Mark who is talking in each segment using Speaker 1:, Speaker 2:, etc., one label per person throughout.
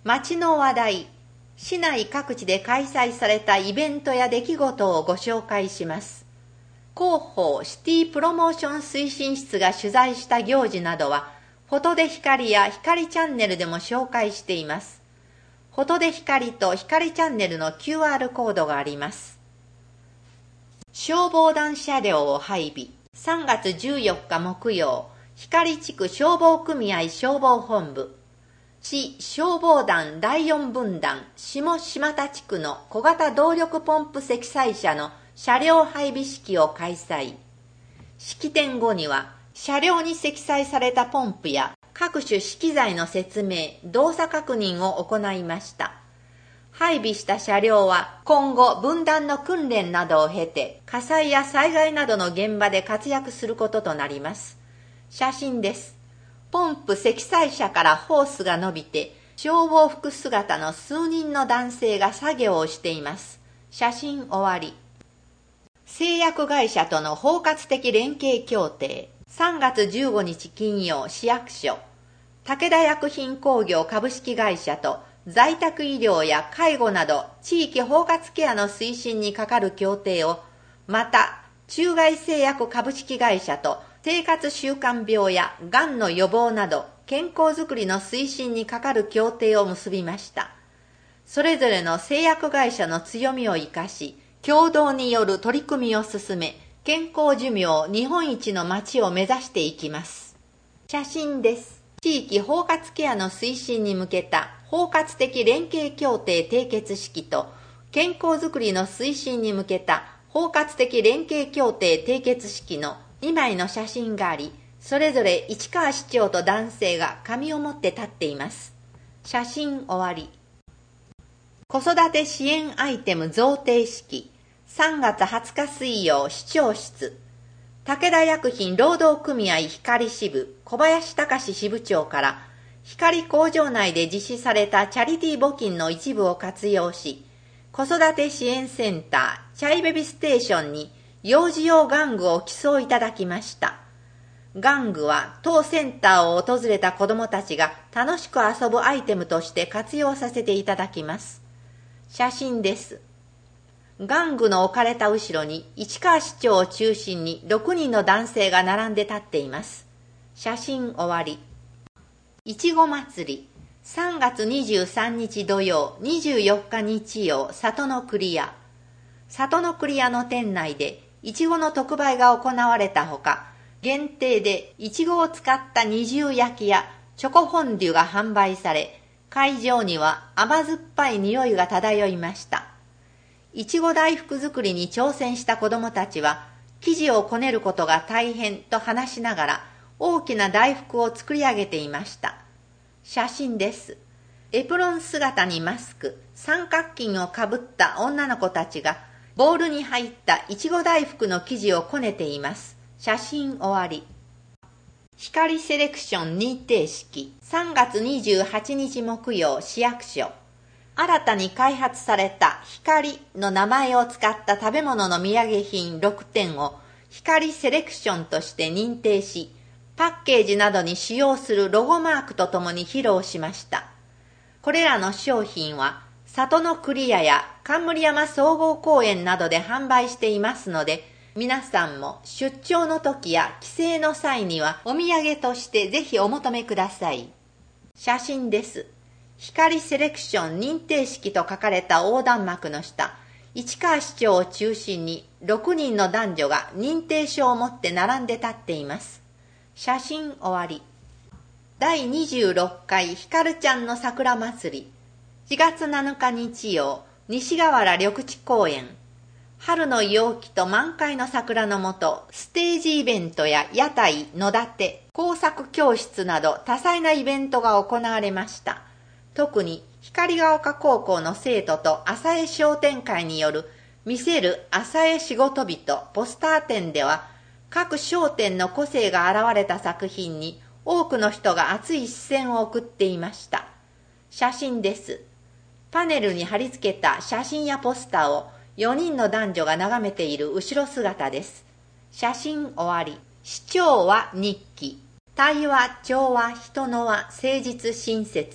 Speaker 1: 街の話題、市内各地で開催されたイベントや出来事をご紹介します。広報シティプロモーション推進室が取材した行事などは、フォトで光や光チャンネルでも紹介しています。フォトで光と光チャンネルの QR コードがあります。消防団車両を配備。3月14日木曜、光地区消防組合消防本部、市消防団第4分団下島田地区の小型動力ポンプ積載車の車両配備式を開催。式典後には、車両に積載されたポンプや各種資材の説明、動作確認を行いました。配備した車両は今後分団の訓練などを経て火災や災害などの現場で活躍することとなります。写真です。ポンプ積載車からホースが伸びて消防服姿の数人の男性が作業をしています。写真終わり。製薬会社との包括的連携協定。3月15日金曜、市役所。武田薬品工業株式会社と在宅医療や介護など地域包括ケアの推進に係る協定を、また中外製薬株式会社と生活習慣病やがんの予防など健康づくりの推進に係る協定を結びました。それぞれの製薬会社の強みを生かし、共同による取り組みを進め、健康寿命日本一の街を目指していきます。写真です。地域包括ケアの推進に向けた包括的連携協定締結式と健康づくりの推進に向けた包括的連携協定締結式の2枚の写真があり、それぞれ市川市長と男性が紙を持って立っています。写真終わり。子育て支援アイテム贈呈式。3月20日水曜、市長室。武田薬品労働組合光支部小林隆支部長から、光工場内で実施されたチャリティー募金の一部を活用し、子育て支援センターチャイベビステーションに幼児用玩具を寄贈いただきました。玩具は当センターを訪れた子どもたちが楽しく遊ぶアイテムとして活用させていただきます。写真です。玩具の置かれた後ろに市川市長を中心に6人の男性が並んで立っています。写真終わり。いちご祭り。3月23日土曜、24日日曜、里の栗屋。里の栗屋の店内でいちごの特売が行われたほか、限定でいちごを使った二重焼きやチョコフォンデュが販売され、会場には甘酸っぱい匂いが漂いました。いちご大福作りに挑戦した子どもたちは、生地をこねることが大変と話しながら、大きな大福を作り上げていました。写真です。エプロン姿にマスク、三角巾をかぶった女の子たちが、ボウルに入ったいちご大福の生地をこねています。写真終わり。光セレクション認定式。3月28日木曜、市役所。新たに開発された光の名前を使った食べ物の土産品6点を光セレクションとして認定し、パッケージなどに使用するロゴマークとともに披露しました。これらの商品は里の栗屋や冠山総合公園などで販売していますので、皆さんも出張の時や帰省の際にはお土産としてぜひお求めください。写真です。光セレクション認定式と書かれた横断幕の下、市川市長を中心に6人の男女が認定証を持って並んで立っています。写真終わり。第26回ひかるちゃんの桜祭り。4月7日日曜、西河原緑地公園。春の陽気と満開の桜の下、ステージイベントや屋台、野立て、工作教室など多彩なイベントが行われました。特に光が丘高校の生徒と朝江商店会による見せる朝江仕事人ポスター展では、各商店の個性が現れた作品に多くの人が熱い視線を送っていました。写真です。パネルに貼り付けた写真やポスターを4人の男女が眺めている後ろ姿です。写真終わり。市長は日記。対話、調和、人の和、誠実、親切。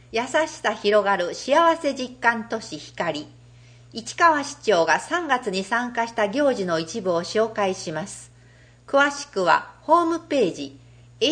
Speaker 1: 優しさ広がる幸せ実感都市光。市川市長が3月に参加した行事の一部を紹介します。詳しくはホームページ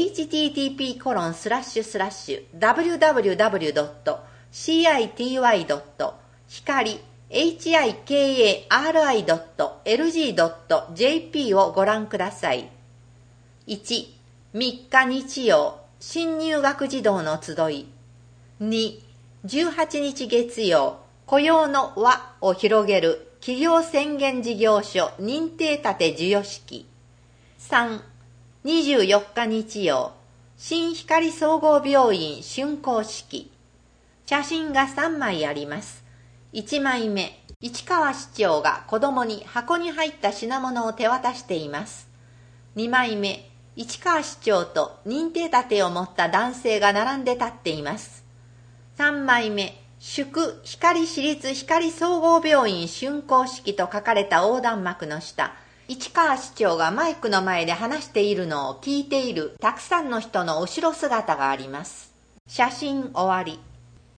Speaker 1: http://www.hikari.lg.jp をご覧ください。1、3日日曜、新入学児童の集い。2、18日月曜、雇用の輪を広げる企業宣言事業所認定立て授与式。3、24日日曜、新光総合病院竣工式。写真が3枚あります。1枚目、市川市長が子供に箱に入った品物を手渡しています。2枚目、市川市長と認定立てを持った男性が並んで立っています。3枚目、祝光市立光総合病院竣工式と書かれた横断幕の下、市川市長がマイクの前で話しているのを聞いているたくさんの人の後ろ姿があります。写真終わり。